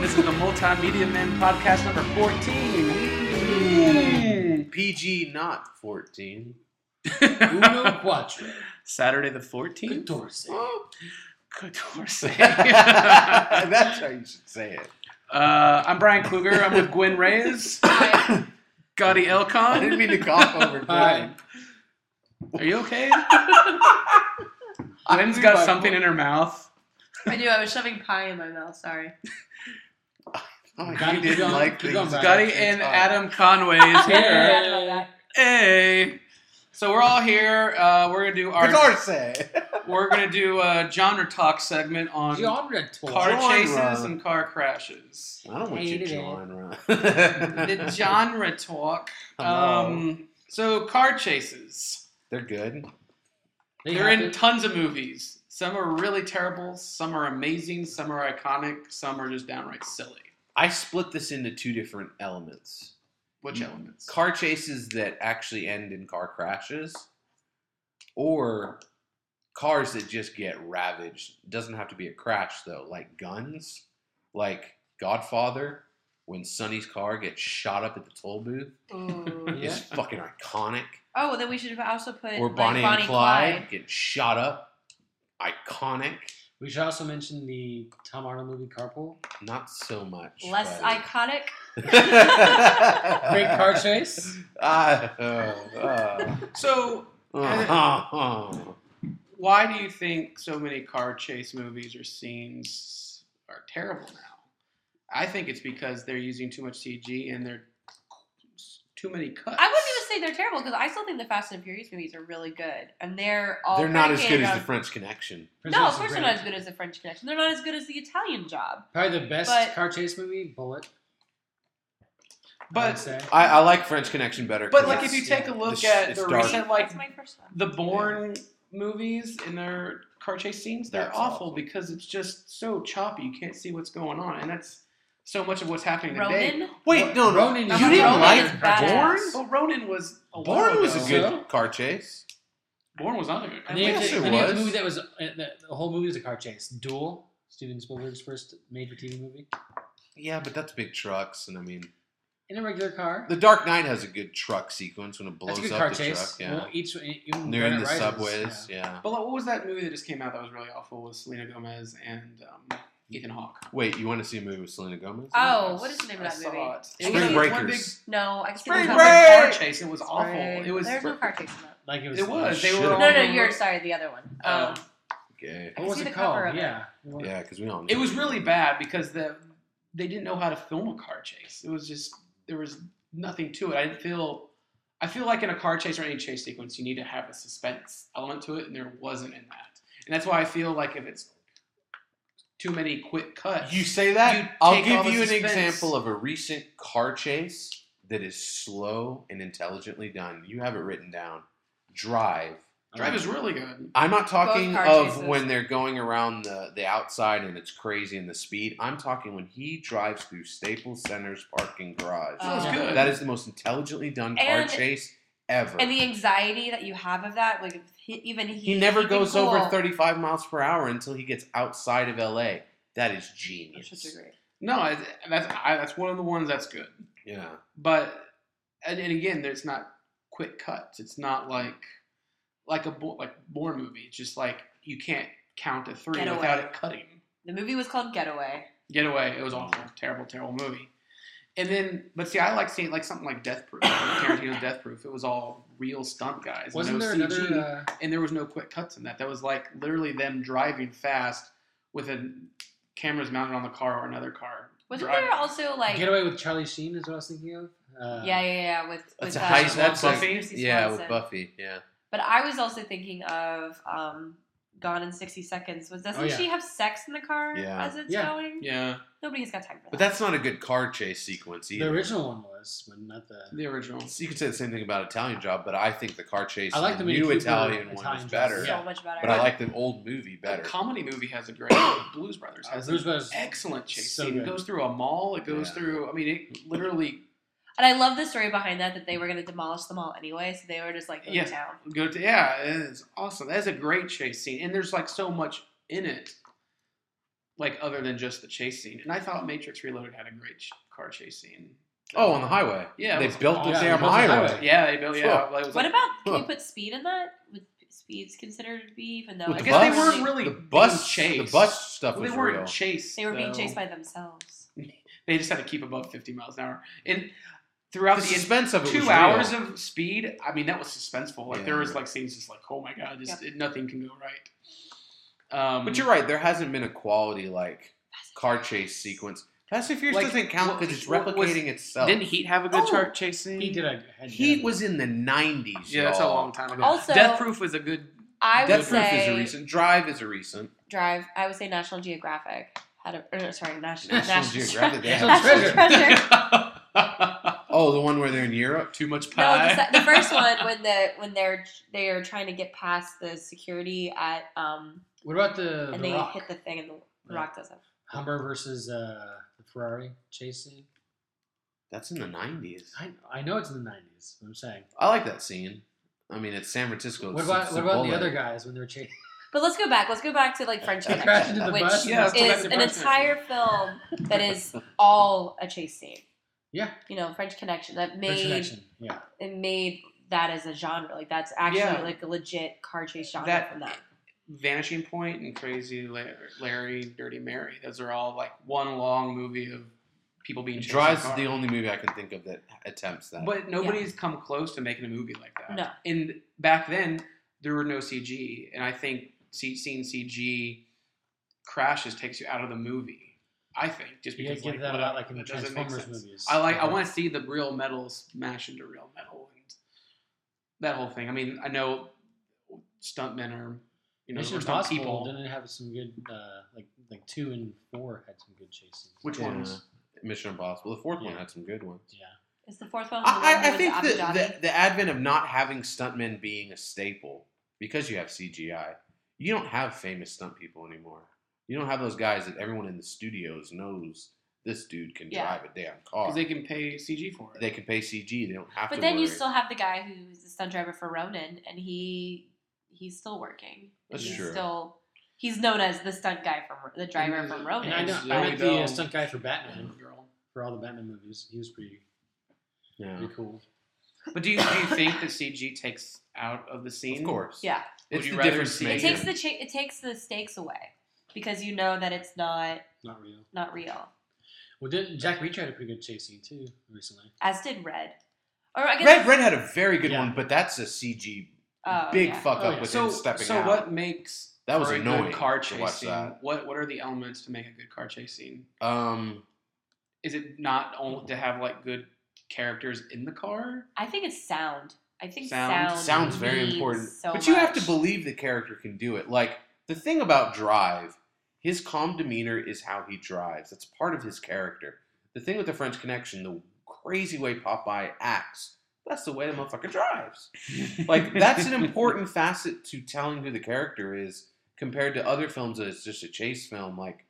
This is the Multimedia Men podcast number 14. PG, not 14. Uno Quattro. Saturday the 14th? Catorce. Catorce. That's how you should say it. I'm Brian Kluger. I'm with Gwen Reyes. Gotti Elcon. I didn't mean to cough over Hi. Are you okay? Gwen's got something in her mouth. I knew I was shoving pie in my mouth. Sorry. Oh, Gotti, you didn't like keep things. going, Gotti and Adam Conway is here. Hey. So we're all here. We're gonna do our genre talk segment on Genre talk. car Genre. chases and car crashes. I don't want you Hated it. genre. The genre talk. Hello. So car chases. They're good. They're in tons of movies. Some are really terrible. Some are amazing. Some are iconic. Some are just downright silly. I split this into two different elements. Which elements? Car chases that actually end in car crashes, or cars that just get ravaged. It doesn't have to be a crash, though. Like guns, like Godfather, when Sonny's car gets shot up at the toll booth. Ooh. Yeah. It's fucking iconic. Oh, then we should also put Or like, Bonnie and Clyde getting shot up. Iconic. We should also mention the Tom Arnold movie Carpool. Not so much. Less buddy. iconic. Great car chase. So, why do you think so many car chase movies or scenes are terrible now? I think it's because they're using too much CG and they're too many cuts. I wouldn't even say they're terrible because I still think the Fast and Furious movies are really good, and they're all. They're not as good predicated as on- the French Connection. No, of course they're not as good as the French Connection. They're not as good as the Italian Job. Probably the best But- car chase movie, Bullet. I would But say. I like French Connection better. but 'cause like it's- if you take a look it's- at it's the dark. recent like That's my first one. the Bourne movies in their car chase scenes, they're That's awful awful. because it's just so choppy. You can't see what's going on, and that's so much of what's happening today. Ronin. Wait, no, Ronin you is- didn't Ronin like is badass. Bourne? Well, Ronin was a while Bourne was ago. a good So? car chase. Bourne was not a good. And then you have Yes, the- it then you have the was. movie that was the whole movie was a car chase. Duel, Steven Spielberg's first made-for-TV movie. Yeah, but that's big trucks, and I mean, In a regular car. The Dark Knight has a good truck sequence when it blows That's a good up car the chase. truck. Yeah, Well, even they're in Dark the Rises, subways. Yeah. But like, what was that movie that just came out that was really awful with Selena Gomez and Ethan Hawke? Wait, you want to see a movie with Selena Gomez? Oh, what is the name of I that saw movie? it. Spring It was Breakers. one big No, I can Spring think of Break it. car chase. It was awful. It was. There's no car chase in that. Like it was. It was. They shit. were all No, over- you're sorry. The other one. Oh. Okay. I What was see it the cover called? of it. Yeah. Yeah, because we all. It was really bad because they didn't know how to film a car chase. It was just there was nothing to it. I feel like in a car chase or any chase sequence, you need to have a suspense element to it, and there wasn't in that. And that's why I feel like if it's too many quick cuts, You say that? You I'll take all give the you an suspense. example of a recent car chase that is slow and intelligently done. You have it written down. Drive. Drive is really good. I'm not talking car of chases. when they're going around the outside and it's crazy in the speed. I'm talking when he drives through Staples Center's parking garage. That was Oh. good. That is the most intelligently done car And- chase ever. And the anxiety that you have of that, like He never keeping goes cool. over 35 miles per hour until he gets outside of LA. That is That's genius. such a great. No, that's one of the ones that's good. Yeah. But and again, there's not quick cuts. It's not like a Bourne movie. It's just like you can't count to 3 Getaway. without it cutting. The movie was called Getaway. Getaway. It was awful. Terrible, terrible movie. And then, but see, I like seeing like something like Death Proof, like Tarantino's Death Proof. It was all real stunt guys. Wasn't no there CG, another? and there was no quick cuts in that. That was like literally them driving fast with cameras mounted on the car or another car. Wasn't driving. there also like Getaway with Charlie Sheen is what I was thinking of. yeah with That's with, a high. That's That's Buffy? a, Lucy yeah, with Swanson. Buffy. Yeah. But I was also thinking of Gone in 60 Seconds. Doesn't Oh, yeah. she have sex in the car Yeah. as it's Yeah. going? Yeah, Nobody has got time for that. But that's not a good car chase sequence either. The original one was, but not the. the original. You could say the same thing about Italian Job, but I think the car chase I like in the the Mini new Cooper Italian one Italian is Job. better. so much better. But I like the old movie The better. comedy movie has a great Blues Brothers has Blues an Brothers. excellent chase So scene. It good. goes through a mall. It goes Yeah. through. I mean, it literally And I love the story behind that they were going to demolish them all anyway, so they were just like going Yeah. to town. go to. Yeah, it is awesome. That is a great chase scene, and there's like so much in it. like other than just the chase scene. And I thought Matrix Reloaded had a great car chase scene. Oh, on the highway. Yeah, it they was built the awesome. damn It was a highway. highway. Yeah, they built. Yeah, Huh. like, it was What like, about? Can Huh. you put speed in that? Would speed's considered to be even though With I the guess they bus? weren't really The bus, being the chased. bus stuff Well, was they weren't real. chased. they were being though. chased by themselves. They just had to keep above 50 miles an hour. And throughout The the suspense of it was 2 real. hours of speed, I mean, that was suspenseful. Like, there Yeah. was, like, scenes just like, oh my god, nothing can go right. But you're right. There hasn't been a quality like car chase sequence. Fast and Furious Like, doesn't count because it's what was- replicating itself. Didn't Heat have a good Oh, chart chase scene? He did a Heat was in the 90s. Yeah, that's a y'all. long time ago. Also- Death Proof was a good. I would Death Proof say is a recent. Drive is a recent. Drive. I would say National Geographic had a. Or, sorry, National National Geographic, they have National Treasure. Treasure. Oh, the one where they're in Europe. Too much No, pie. the first one when they're trying to get past the security at What about the and they Rock? hit the thing and the Yeah. Rock doesn't. Humber versus the Ferrari chase scene? That's in the 90s. I know it's in the 90s. I'm saying. I like that scene. I mean, it's San Francisco. What It's about the the bullet. other guys when they're chasing? But let's go back. Let's go back to like French Crash Connection, into the which bus? Yeah, let's go back is to an French entire film that is all a chase scene. Yeah, You know, French Connection that French made Connection. Yeah, it made that as a genre. Like that's actually Yeah. like a legit car chase genre That- from that. Vanishing Point and Crazy Larry, Dirty Mary. Those are all like one long movie of people being chased. Drive's in a car. the only movie I can think of that attempts that. But nobody's come close to making a movie like that. No. And back then, there were no CG, and I think seeing CG crashes takes you out of the movie. I think just you because gotta get like, that whatever, about like in the that doesn't make Transformers sense. movies. I want to see the real metal smash into real metal and that whole thing. I mean, I know stuntmen are Mission or stunt Impossible people. didn't it have some good like 2 and 4 had some good chases. Which Yeah. ones? Mission Impossible. The fourth one Yeah. had some good ones. Yeah, Is the fourth one the one who I went think to Abu Dhabi? the advent of not having stuntmen being a staple because you have CGI, you don't have famous stunt people anymore. You don't have those guys that everyone in the studios knows this dude can Yeah. drive a damn car. Because they can pay CG for it. They can pay CG. They don't have But to then you worry. still have the guy who's the stunt driver for Ronin, and he's still working. That's he's true. He's known as the stunt guy from the driver from Ronin. and I know Zoe I met the Bell. stunt guy for Batman Girl. for all the Batman movies. He was pretty Yeah. cool. But do you think that CG takes out of the scene? Of course. Yeah, It's you the rather difference see- it maker. takes it takes the stakes away because you know that it's not Not real. real. Well, didn't Jack Reacher had a pretty good chase scene too recently? As did Red, or I guess Red had a very good Yeah. one, but that's a CG Oh, big yeah. fuck Oh, up yeah. with So, him stepping so out. what makes That was for a annoying good car to chase watch scene? that. What are the elements to make a good car chase scene? Um, Is it not only to have like good characters in the car? I think it's sound. I think Sound. sound sounds very means important, so but you have to much. believe the character can do it. Like the thing about Drive, his calm demeanor is how he drives. That's part of his character. The thing with the French Connection, the crazy way Popeye acts, that's the way the motherfucker drives. Like that's an important facet to telling who the character is compared to other films that it's just a chase film like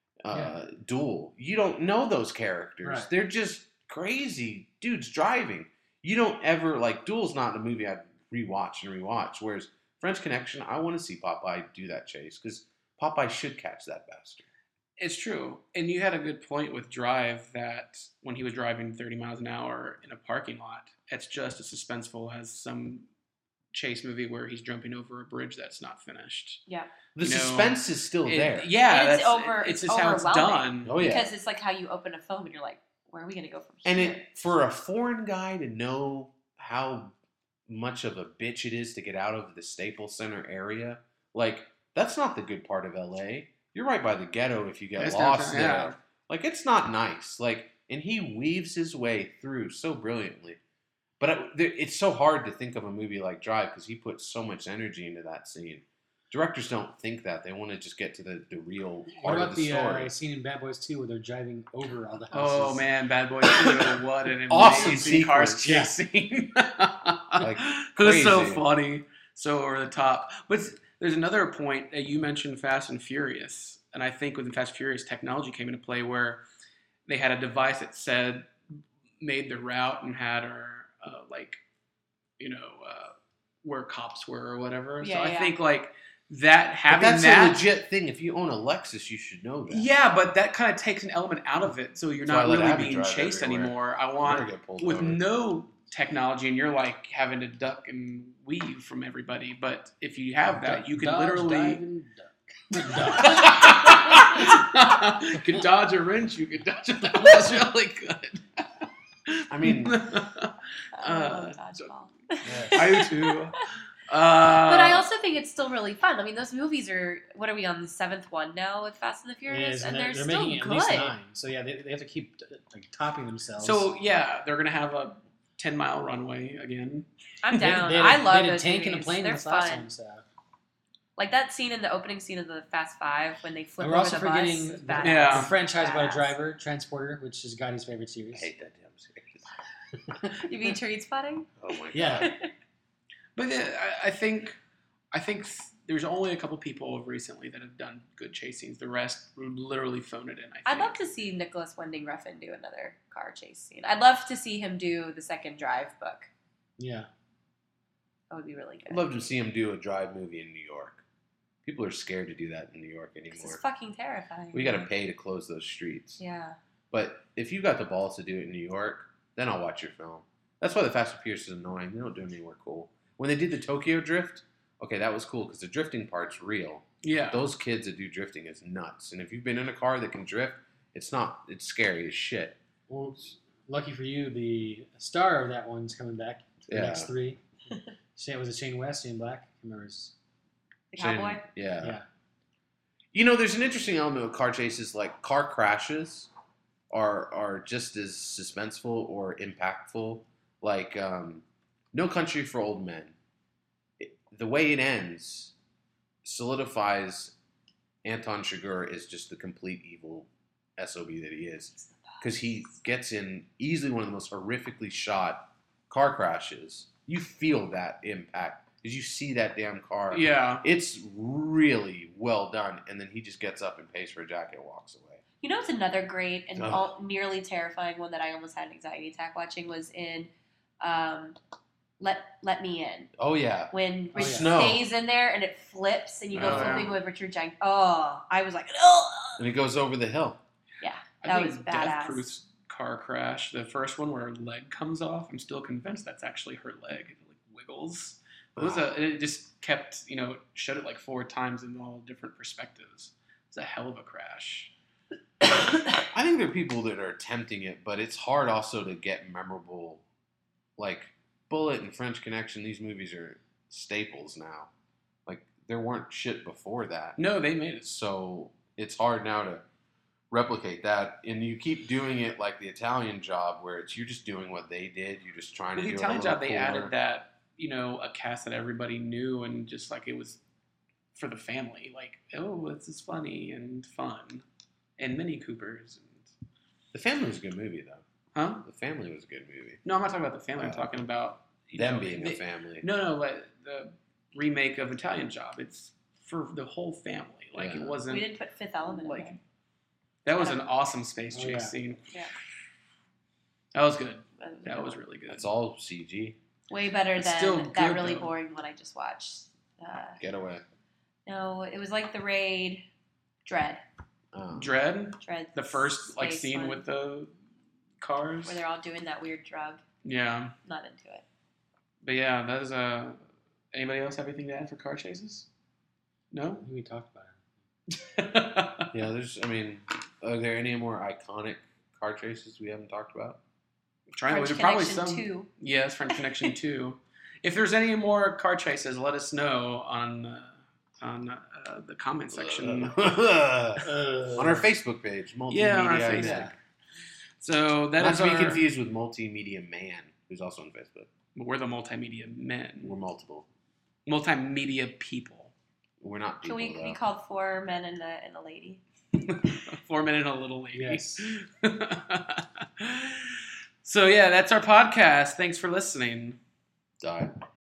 Duel. You don't know those characters. Right. They're just crazy dudes driving. You don't ever like Duel's not a movie I'd rewatch and rewatch. Whereas French Connection, I want to see Popeye do that chase because Popeye should catch that bastard. It's true. And you had a good point with Drive that when he was driving 30 miles an hour in a parking lot, it's just as suspenseful as some chase movie where he's jumping over a bridge that's not finished. Yeah, The You know, suspense is still there. Yeah, And it's just how it's overwhelming. done. Oh yeah. because it's like how you open a phone and you're like, where are we gonna go from And here? it for a foreign guy to know how much of a bitch it is to get out of the Staples Center area, like that's not the good part of LA. You're right by the ghetto if you get It's lost downtown, there. yeah. Like it's not nice. Like and he weaves his way through so brilliantly. But it's so hard to think of a movie like Drive because he puts so much energy into that scene. Directors don't think that. They want to just get to the real What part about of the story. scene in Bad Boys 2 where they're driving over all the houses? Oh man, Bad Boys 2, what an Awesome amazing car sequence. chase scene. Like, it was so crazy. funny, so over the top. But there's another point that you mentioned Fast and Furious, and I think with Fast and Furious, technology came into play where they had a device that said made the route and had our where cops were or whatever. Yeah, so I yeah. think like that But having that's that. a legit thing. If you own a Lexus, you should know that. Yeah, but that kind of takes an element out of it, so you're That's why not I let really Abby being drive chased everywhere. anymore. I Never want get pulled with over. no technology, and you're like having to duck and weave from everybody. But if you have that, you can Dodge, literally dive, and duck. you can dodge a wrench. You can dodge. That's really good. I mean, Dodgeball. I do too. But I also think it's still really fun. I mean, those movies are. What are we on the 7th one now with Fast and the It Furious? is, And and they're they're still making at good. least 9. So yeah, they have to keep like topping themselves. so yeah, they're gonna have a 10-mile runway again. I'm They- down. they had a- I they love had a those tank movies. and a plane in They're this last fun. one. So. Like that scene in the opening scene of the Fast Five when they flip And we're over also the bus. forgetting is the, badass. Yeah. the franchise about a Badass. driver, Transporter, which is Gotti's favorite series. I hate that damn series. You mean Train Spotting? Oh my god. Yeah. But I think there's only a couple people recently that have done good chase scenes. The rest would literally phone it in. I think. I'd love to see Nicholas Winding Refn do another car chase scene. I'd love to see him do the second Drive book. Yeah. That would be really good. I'd love to see him do a drive movie in New York. People are scared to do that in New York 'Cause it's anymore. fucking terrifying. We got to pay to close those streets. Yeah. But if you got the balls to do it in New York, then I'll watch your film. That's why the Fast and Furious is annoying. They don't do it anywhere cool. When they did the Tokyo Drift, okay, that was cool because the drifting part's real. Yeah. Those kids that do drifting is nuts. And if you've been in a car that can drift, it's scary as shit. Well, lucky for you, the star of that one's coming back. The Yeah. next 3. Was it Shane West, Shane Black? I can't remember his. The cowboy? Yeah. Yeah. You know, there's an interesting element with car chases. Like car crashes are just as suspenseful or impactful. Like No Country for Old Men. The way it ends solidifies Anton Chigurh is just the complete evil SOB that he is. Because he gets in easily one of the most horrifically shot car crashes. You feel that impact because you see that damn car. Yeah. It's really well done. And then he just gets up and pays for a jacket and walks away. You know what's another great and Ugh. nearly terrifying one that I almost had an anxiety attack watching was in Let Me In. Oh, yeah. When Oh, Rich yeah. Snow. stays in there and it flips and you go Oh, yeah. flipping with Richard Jenkins. Oh, I was like, oh. And he goes over the hill. Yeah, I that think was Death badass. Proof's car crash, the first one where her leg comes off, I'm still convinced that's actually her leg. It like wiggles. It just kept, showed it like 4 times in all different perspectives. It's a hell of a crash. I think there are people that are attempting it, but it's hard also to get memorable. Like Bullet and French Connection, these movies are staples now. Like there weren't shit before that. No, they made it. So it's hard now to replicate that. And you keep doing it like the Italian Job where you're just doing what they did. You're just trying With to the do Italian it a little Job, they cooler. added that, a cast that everybody knew and just like it was for the family. Like, oh, this is funny and fun. And Mini Coopers. The Family was a good movie, though. Huh? The Family was a good movie. No, I'm not talking about the family. I'm Oh. talking about Them being a family. No, like the remake of Italian Job. It's for the whole family. Like Yeah. it wasn't. We didn't put Fifth Element Like- in That was an awesome space chase yeah. scene. Yeah. That was good. there. That was really good. That's all CG. way better It's than still that good, really though. boring one I just watched. Getaway. No, it was like the Raid, Dread. Dread, Dread. the first like space scene one, with the cars. where they're all doing that weird drug. Yeah, Not into it. but yeah, that is Anybody else have anything to add for car chases? No. I think we talked about it. Yeah, are there any more iconic car chases we haven't talked about? Trying French there's probably Connection some. 2. Yes, French Connection 2. If there's any more car chases, let us know on the comment section. On our Facebook page, Multimedia Yeah, on our Isaac. Facebook. So that Not is to be our. confused with Multimedia Man, who's also on Facebook. We're the multimedia men, We're multiple. multimedia people. We're not Can people, we though. be called 4 men and a lady? 4 men and a little lady. Yes. So yeah, that's our podcast. Thanks for listening. Die.